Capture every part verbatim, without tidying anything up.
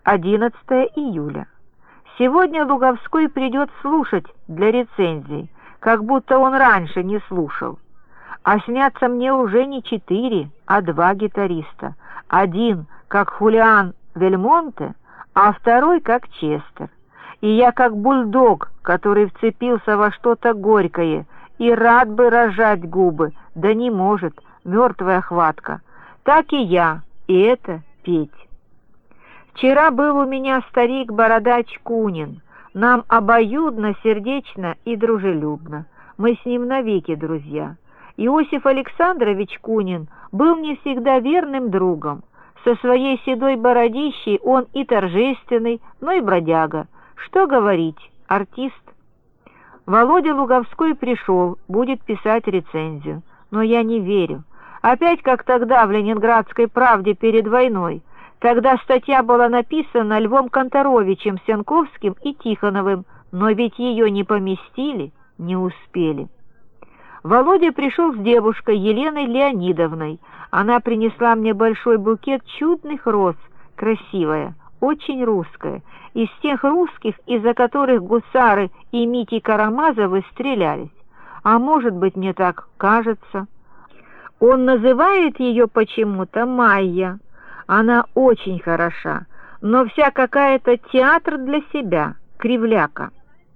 одиннадцатое июля. Сегодня Луговской придет слушать для рецензий, как будто он раньше не слушал. А снятся мне уже не четыре, а два гитариста. Один, как Хулиан Вельмонте, а второй, как Честер. И я, как бульдог, который вцепился во что-то горькое и рад бы разжать губы, да не может, мертвая хватка. Так и я, и это петь. Вчера был у меня старик-бородач Кунин. Нам обоюдно, сердечно и дружелюбно. Мы с ним навеки друзья. Иосиф Александрович Кунин был мне всегда верным другом. Со своей седой бородищей он и торжественный, но и бродяга. Что говорить, артист. Володя Луговской пришел, будет писать рецензию. Но я не верю. Опять, как тогда в «Ленинградской правде» перед войной. Тогда статья была написана Львом Канторовичем, Сенковским и Тихоновым, но ведь ее не поместили, не успели. Володя пришел с девушкой Еленой Леонидовной. Она принесла мне большой букет чудных роз, красивая, очень русская, из тех русских, из-за которых гусары и Мити Карамазовы стрелялись. А может быть, мне так кажется. Он называет ее почему-то Майя. Она очень хороша, но вся какая-то театр для себя, кривляка.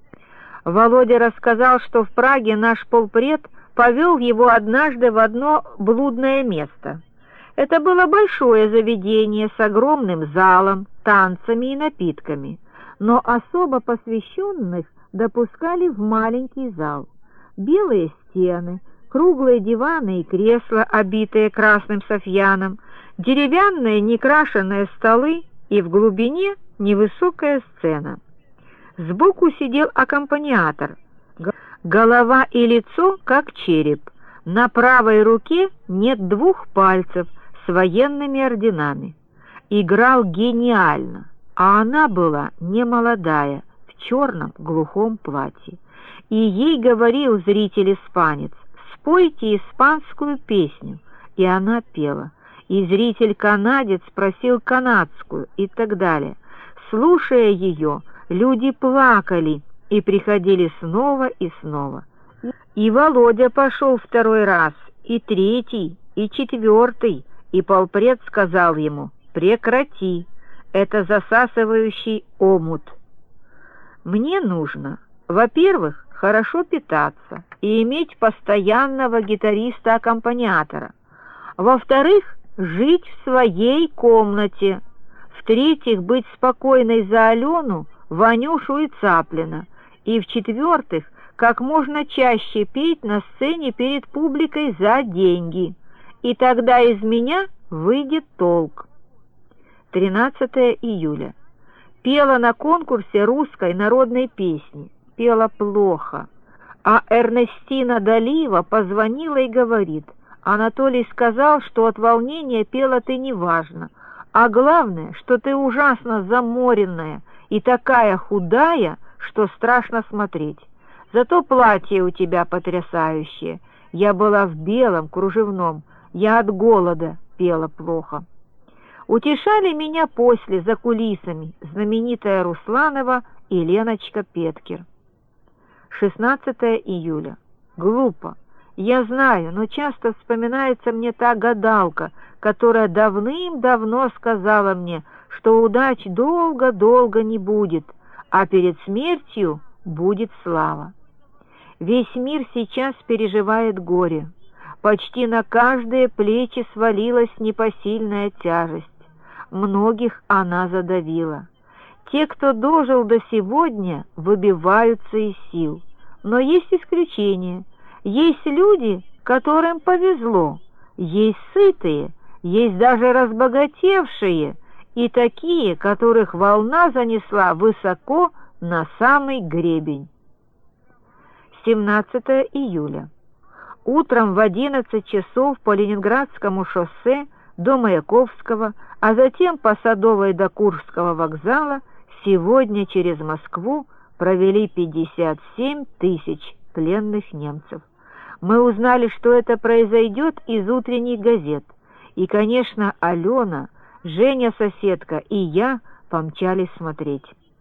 Володя рассказал, что в Праге наш полпред повел его однажды в одно блудное место. Это было большое заведение с огромным залом, танцами и напитками, но особо посвященных допускали в маленький зал. Белые стены, круглые диваны и кресла, обитые красным софьяном, деревянные некрашенные столы и в глубине невысокая сцена. Сбоку сидел аккомпаниатор. Голова и лицо, как череп. На правой руке нет двух пальцев с военными орденами. Играл гениально, а она была немолодая, в черном глухом платье. И ей говорил зритель-испанец: «Спойте испанскую песню», и она пела. И зритель-канадец просил канадскую и так далее. Слушая ее, люди плакали и приходили снова и снова. И Володя пошел второй раз, и третий, и четвертый, и полпред сказал ему: «Прекрати, это засасывающий омут». Мне нужно, во-первых, хорошо питаться и иметь постоянного гитариста-аккомпаниатора. Во-вторых, жить в своей комнате. В-третьих, быть спокойной за Алену, Ванюшу и Цаплина. И в-четвертых, как можно чаще петь на сцене перед публикой за деньги. И тогда из меня выйдет толк. тринадцатое июля. Пела на конкурсе русской народной песни. Пела плохо. А Эрнестина Далиева позвонила и говорит: «Анатолий сказал, что от волнения пела ты неважно, а главное, что ты ужасно заморенная и такая худая, что страшно смотреть. Зато платье у тебя потрясающее. Я была в белом, кружевном, я от голода пела плохо». Утешали меня после, за кулисами, знаменитая Русланова и Леночка Петкер. шестнадцатое июля. Глупо. Я знаю, но часто вспоминается мне та гадалка, которая давным-давно сказала мне, что удач долго-долго не будет, а перед смертью будет слава. Весь мир сейчас переживает горе. Почти на каждые плечи свалилась непосильная тяжесть. Многих она задавила. Те, кто дожил до сегодня, выбиваются из сил. Но есть исключения. Есть люди, которым повезло, есть сытые, есть даже разбогатевшие, и такие, которых волна занесла высоко на самый гребень. семнадцатое июля. Утром в одиннадцать часов по Ленинградскому шоссе до Маяковского, а затем по Садовой до Курского вокзала сегодня через Москву провели пятьдесят семь тысяч пленных немцев. Мы узнали, что это произойдет из утренних газет. И, конечно, Алена, Женя-соседка и я помчались смотреть.